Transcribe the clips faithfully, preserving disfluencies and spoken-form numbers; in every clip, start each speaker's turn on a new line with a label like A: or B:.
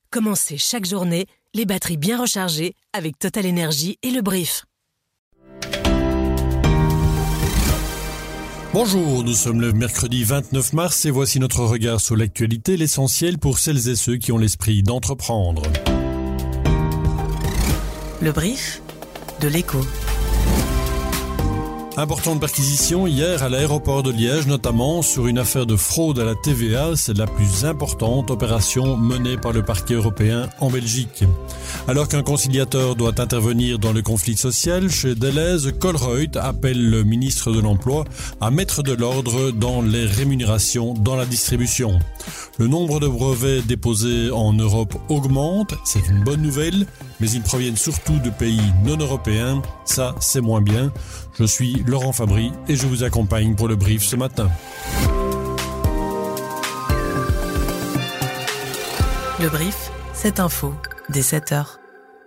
A: Commencez chaque journée les batteries bien rechargées avec Total Energy et le Brief.
B: Bonjour, nous sommes le mercredi vingt-neuf mars et voici notre regard sur l'actualité, l'essentiel pour celles et ceux qui ont l'esprit d'entreprendre.
A: Le Brief de l'Écho.
B: Importante perquisition hier à l'aéroport de Liège, notamment sur une affaire de fraude à la T V A. C'est la plus importante opération menée par le parquet européen en Belgique. Alors qu'un conciliateur doit intervenir dans le conflit social, chez Delhaize, Colruyt appelle le ministre de l'Emploi à mettre de l'ordre dans les rémunérations dans la distribution. Le nombre de brevets déposés en Europe augmente, c'est une bonne nouvelle, mais ils proviennent surtout de pays non européens. Ça, c'est moins bien. Je suis Laurent Fabry et je vous accompagne pour le brief ce matin.
A: Le Brief, cette info, dès sept heures.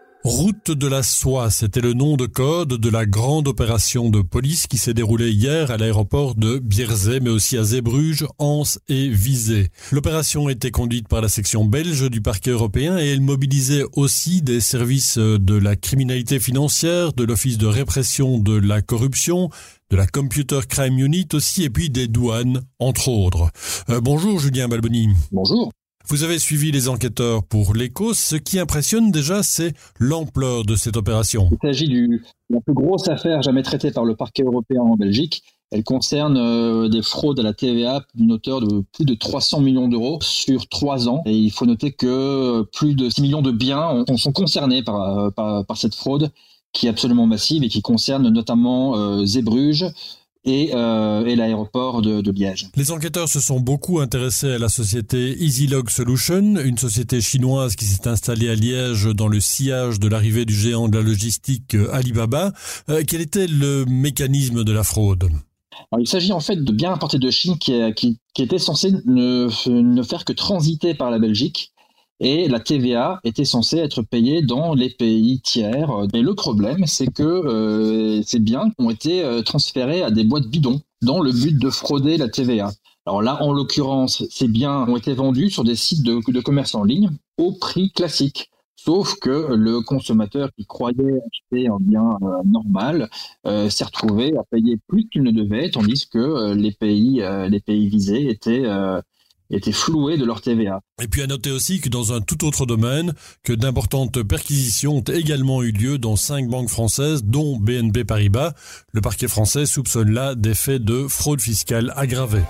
B: Route de la soie, c'était le nom de code de la grande opération de police qui s'est déroulée hier à l'aéroport de Bierzet, mais aussi à Zeebruges, Anse et Visé. L'opération était conduite par la section belge du parquet européen et elle mobilisait aussi des services de la criminalité financière, de l'office de répression de la corruption, de la Computer Crime Unit aussi, et puis des douanes, entre autres. Euh, bonjour Julien Balboni.
C: Bonjour.
B: Vous avez suivi les enquêteurs pour l'Écho. Ce qui impressionne déjà, c'est l'ampleur de cette opération.
C: Il s'agit de la plus grosse affaire jamais traitée par le parquet européen en Belgique. Elle concerne euh, des fraudes à la T V A d'une hauteur de plus de trois cents millions d'euros sur trois ans. Et il faut noter que plus de six millions de biens ont, sont concernés par, par, par cette fraude qui est absolument massive et qui concerne notamment euh, Zeebruges, Et, euh, et l'aéroport de, de Liège.
B: Les enquêteurs se sont beaucoup intéressés à la société EasyLog Solution, une société chinoise qui s'est installée à Liège dans le sillage de l'arrivée du géant de la logistique Alibaba. Euh, quel était le mécanisme de la fraude ?
C: Alors, il s'agit en fait de biens importés de Chine qui, qui, qui étaient censés ne, ne faire que transiter par la Belgique. Et la T V A était censée être payée dans les pays tiers. Mais le problème, c'est que euh, ces biens ont été euh, transférés à des boîtes bidons dans le but de frauder la T V A. Alors là, en l'occurrence, ces biens ont été vendus sur des sites de, de commerce en ligne au prix classique. Sauf que le consommateur qui croyait acheter un bien euh, normal euh, s'est retrouvé à payer plus qu'il ne devait, tandis que euh, les pays, euh, les pays visés étaient... Euh, étaient floués de leur T V A.
B: Et puis à noter aussi que dans un tout autre domaine, que d'importantes perquisitions ont également eu lieu dans cinq banques françaises, dont B N P Paribas. Le parquet français soupçonne là des faits de fraude fiscale aggravée.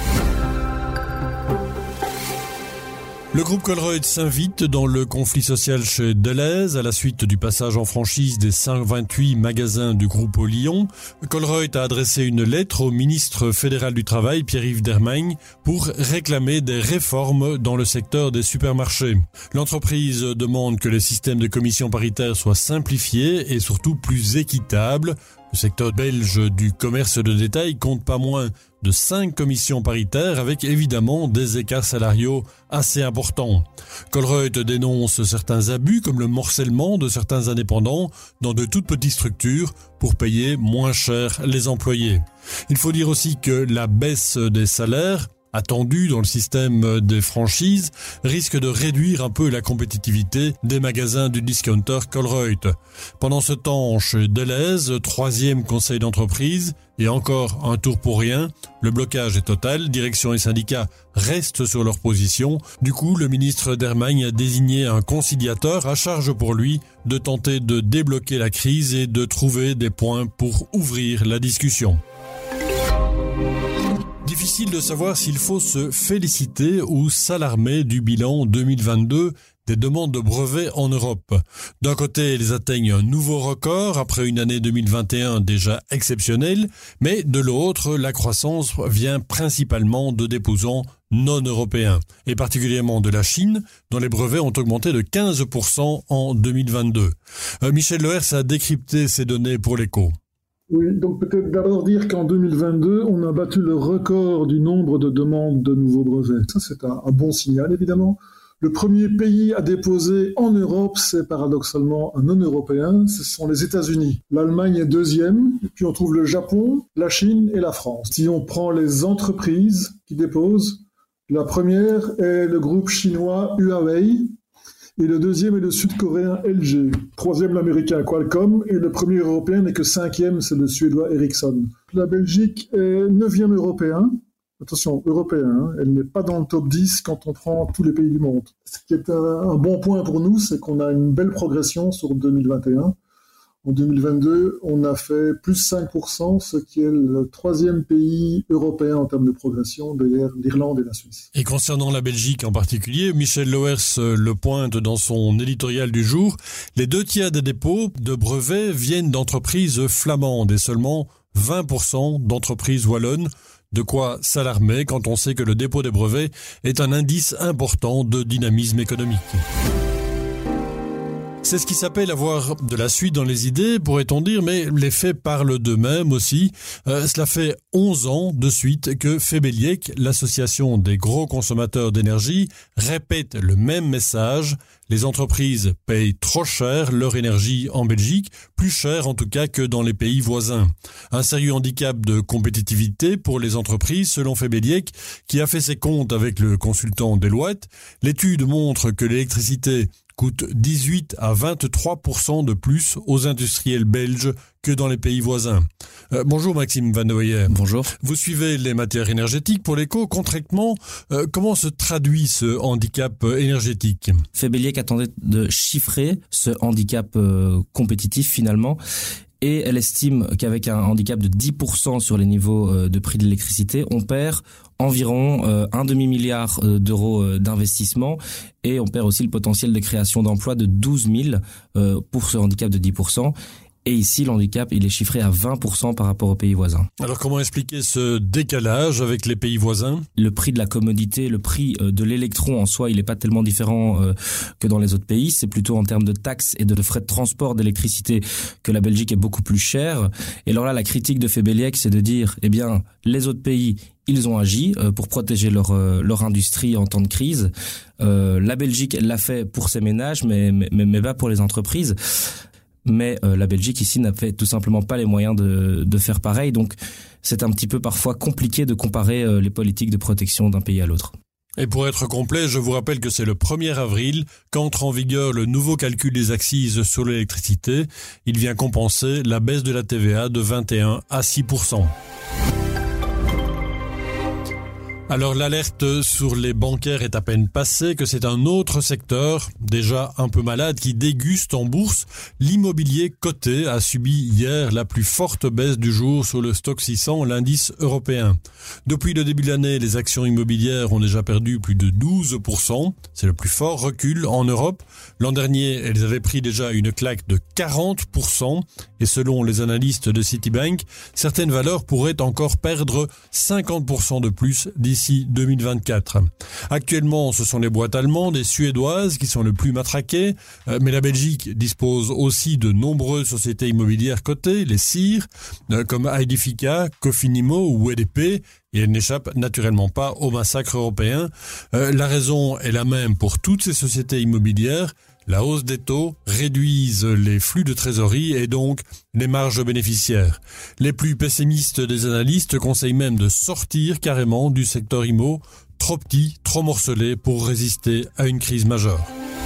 B: Le groupe Colruyt s'invite dans le conflit social chez Delhaize à la suite du passage en franchise des cent vingt-huit magasins du groupe au Lyon. Colruyt a adressé une lettre au ministre fédéral du Travail, Pierre-Yves Dermagne, pour réclamer des réformes dans le secteur des supermarchés. L'entreprise demande que les systèmes de commission paritaire soient simplifiés et surtout plus équitables. Le secteur belge du commerce de détail compte pas moins de cinq commissions paritaires avec évidemment des écarts salariaux assez importants. Colruyt dénonce certains abus comme le morcellement de certains indépendants dans de toutes petites structures pour payer moins cher les employés. Il faut dire aussi que la baisse des salaires attendu dans le système des franchises, risque de réduire un peu la compétitivité des magasins du discounter Colruyt. Pendant ce temps, chez Delhaize, troisième conseil d'entreprise, et encore un tour pour rien, le blocage est total, direction et syndicats restent sur leur position. Du coup, le ministre Dermagne a désigné un conciliateur à charge pour lui de tenter de débloquer la crise et de trouver des points pour ouvrir la discussion. Difficile de savoir s'il faut se féliciter ou s'alarmer du bilan deux mille vingt-deux des demandes de brevets en Europe. D'un côté, elles atteignent un nouveau record après une année deux mille vingt et un déjà exceptionnelle, mais de l'autre, la croissance vient principalement de déposants non européens, et particulièrement de la Chine, dont les brevets ont augmenté de quinze pour cent en deux mille vingt-deux. Euh, Michel Lehers a décrypté ces données pour l'Écho.
D: Oui, donc peut-être d'abord dire qu'en deux mille vingt-deux, on a battu le record du nombre de demandes de nouveaux brevets. Ça, c'est un, un bon signal, évidemment. Le premier pays à déposer en Europe, c'est paradoxalement un non-européen, ce sont les États-Unis. L'Allemagne est deuxième, et puis on trouve le Japon, la Chine et la France. Si on prend les entreprises qui déposent, la première est le groupe chinois Huawei, Et le deuxième est le sud-coréen L G. Troisième, l'américain Qualcomm. Et le premier européen n'est que cinquième, c'est le suédois Ericsson. La Belgique est neuvième européen. Attention, européen, hein. Elle n'est pas dans le top dix quand on prend tous les pays du monde. Ce qui est un, un bon point pour nous, c'est qu'on a une belle progression sur deux mille vingt et un. En deux mille vingt-deux, on a fait plus cinq pour cent, ce qui est le troisième pays européen en termes de progression, derrière l'Irlande et la Suisse.
B: Et concernant la Belgique en particulier, Michel Loers le pointe dans son éditorial du jour, les deux tiers des dépôts de brevets viennent d'entreprises flamandes et seulement vingt pour cent d'entreprises wallonnes. De quoi s'alarmer quand on sait que le dépôt des brevets est un indice important de dynamisme économique. C'est ce qui s'appelle avoir de la suite dans les idées, pourrait-on dire, mais les faits parlent d'eux-mêmes aussi. Euh, cela fait onze ans de suite que Febeliec, l'association des gros consommateurs d'énergie, répète le même message. Les entreprises payent trop cher leur énergie en Belgique, plus cher en tout cas que dans les pays voisins. Un sérieux handicap de compétitivité pour les entreprises, selon Febeliec, qui a fait ses comptes avec le consultant Deloitte. L'étude montre que l'électricité coûte dix-huit à vingt-trois pour cent de plus aux industriels belges que dans les pays voisins. Euh, bonjour Maxime Van de Weyer.
E: Bonjour.
B: Vous suivez les matières énergétiques pour l'Écho. Concrètement, euh, comment se traduit ce handicap énergétique ?
E: Febeliec attendait de chiffrer ce handicap euh, compétitif finalement. Et elle estime qu'avec un handicap de dix pour cent sur les niveaux euh, de prix de l'électricité, on perd environ euh, un demi-milliard euh, d'euros euh, d'investissement et on perd aussi le potentiel de création d'emplois de douze mille euh, pour ce handicap de dix pour cent. Et ici, le handicap, il est chiffré à vingt pour cent par rapport aux pays voisins.
B: Alors, comment expliquer ce décalage avec les pays voisins ?
E: Le prix de la commodité, le prix de l'électron en soi, il n'est pas tellement différent euh, que dans les autres pays. C'est plutôt en termes de taxes et de frais de transport d'électricité que la Belgique est beaucoup plus chère. Et alors là, la critique de Febeliec, c'est de dire, eh bien, les autres pays, ils ont agi euh, pour protéger leur euh, leur industrie en temps de crise. Euh, la Belgique, elle l'a fait pour ses ménages, mais mais mais pas pour les entreprises. Mais euh, la Belgique ici n'a fait tout simplement pas les moyens de de faire pareil. Donc c'est un petit peu parfois compliqué de comparer euh, les politiques de protection d'un pays à l'autre.
B: Et pour être complet, je vous rappelle que c'est le premier avril qu'entre en vigueur le nouveau calcul des accises sur l'électricité. Il vient compenser la baisse de la T V A de vingt et un à six pour cent. Alors l'alerte sur les bancaires est à peine passée que c'est un autre secteur, déjà un peu malade, qui déguste en bourse. L'immobilier coté a subi hier la plus forte baisse du jour sur le Stoxx six cents, l'indice européen. Depuis le début de l'année, les actions immobilières ont déjà perdu plus de douze pour cent. C'est le plus fort recul en Europe. L'an dernier, elles avaient pris déjà une claque de quarante pour cent. Et selon les analystes de Citibank, certaines valeurs pourraient encore perdre cinquante pour cent de plus d'ici deux mille vingt-quatre. Actuellement, ce sont les boîtes allemandes et suédoises qui sont le plus matraquées, euh, mais la Belgique dispose aussi de nombreuses sociétés immobilières cotées, les C I R, euh, comme Aedifica, Cofinimo ou E D P, et elle n'échappe naturellement pas au massacre européen. Euh, la raison est la même pour toutes ces sociétés immobilières. La hausse des taux réduise les flux de trésorerie et donc les marges bénéficiaires. Les plus pessimistes des analystes conseillent même de sortir carrément du secteur immo, trop petit, trop morcelé pour résister à une crise majeure.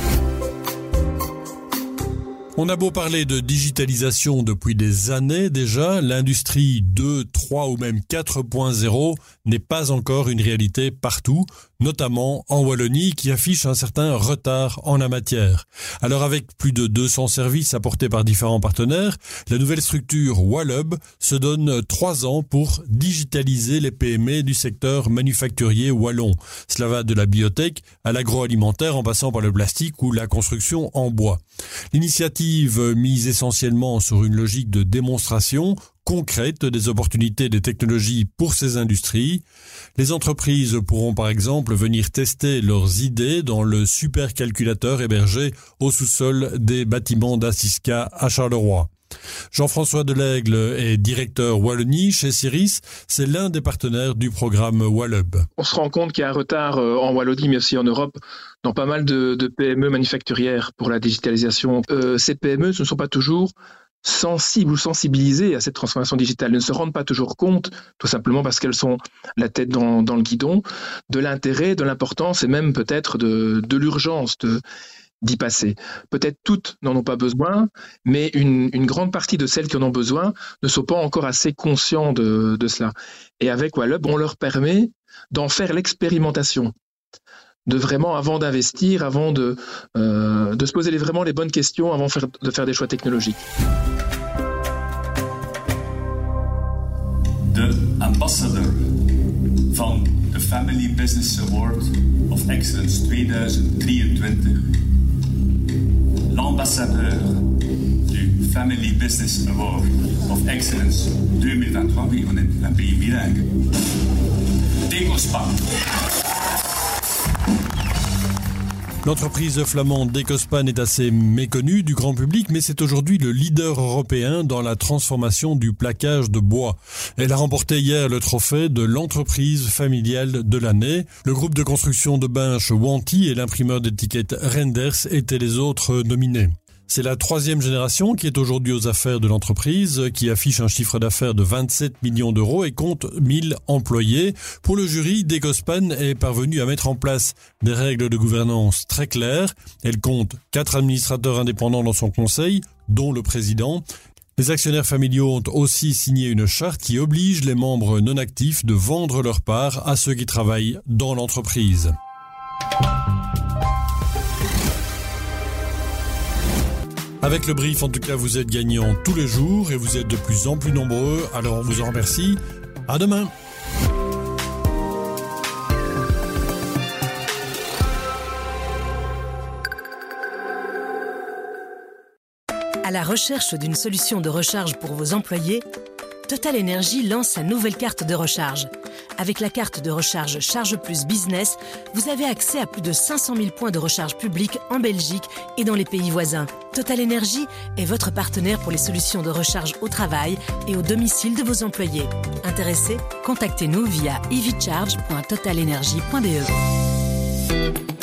B: On a beau parler de digitalisation depuis des années déjà, l'industrie deux, trois ou même quatre point zéro n'est pas encore une réalité partout, notamment en Wallonie qui affiche un certain retard en la matière. Alors avec plus de deux cents services apportés par différents partenaires, la nouvelle structure Wallub se donne trois ans pour digitaliser les P M E du secteur manufacturier wallon. Cela va de la biotech à l'agroalimentaire en passant par le plastique ou la construction en bois. L'initiative mise essentiellement sur une logique de démonstration concrète des opportunités des technologies pour ces industries. Les entreprises pourront par exemple venir tester leurs idées dans le supercalculateur hébergé au sous-sol des bâtiments d'Assiska à Charleroi. Jean-François Delaigle est directeur Wallonie chez Ciris. C'est l'un des partenaires du programme Wallub.
F: On se rend compte qu'il y a un retard en Wallonie, mais aussi en Europe, dans pas mal de, de P M E manufacturières pour la digitalisation. Euh, ces P M E ne sont pas toujours sensibles ou sensibilisées à cette transformation digitale. Elles ne se rendent pas toujours compte, tout simplement parce qu'elles sont la tête dans, dans le guidon, de l'intérêt, de l'importance et même peut-être de, de l'urgence de d'y passer. Peut-être toutes n'en ont pas besoin, mais une, une grande partie de celles qui en ont besoin ne sont pas encore assez conscients de, de cela. Et avec Wallub, on leur permet d'en faire l'expérimentation, de vraiment, avant d'investir, avant de, euh, de se poser les, vraiment les bonnes questions, avant faire, de faire des choix technologiques.
G: De ambassadeur van de Family Business Award of Excellence tweeduizend drieëntwintig. L'ambassadeur du Family Business Award of Excellence deux mille vingt-trois, oui, on est un pays bilingue. Decospan.
B: L'entreprise flamande Decospan est assez méconnue du grand public, mais c'est aujourd'hui le leader européen dans la transformation du plaquage de bois. Elle a remporté hier le trophée de l'entreprise familiale de l'année. Le groupe de construction de Binche Wanty et l'imprimeur d'étiquettes Renders étaient les autres nominés. C'est la troisième génération qui est aujourd'hui aux affaires de l'entreprise, qui affiche un chiffre d'affaires de vingt-sept millions d'euros et compte mille employés. Pour le jury, Decospan est parvenu à mettre en place des règles de gouvernance très claires. Elle compte quatre administrateurs indépendants dans son conseil, dont le président. Les actionnaires familiaux ont aussi signé une charte qui oblige les membres non actifs de vendre leur part à ceux qui travaillent dans l'entreprise. Avec le brief, en tout cas, vous êtes gagnants tous les jours et vous êtes de plus en plus nombreux. Alors, on vous en remercie. À demain.
A: À la recherche d'une solution de recharge pour vos employés, Total Energy lance sa nouvelle carte de recharge. Avec la carte de recharge Charge Plus Business, vous avez accès à plus de cinq cent mille points de recharge publics en Belgique et dans les pays voisins. Total Energy est votre partenaire pour les solutions de recharge au travail et au domicile de vos employés. Intéressés ? Contactez-nous via e v charge point total energy point b e.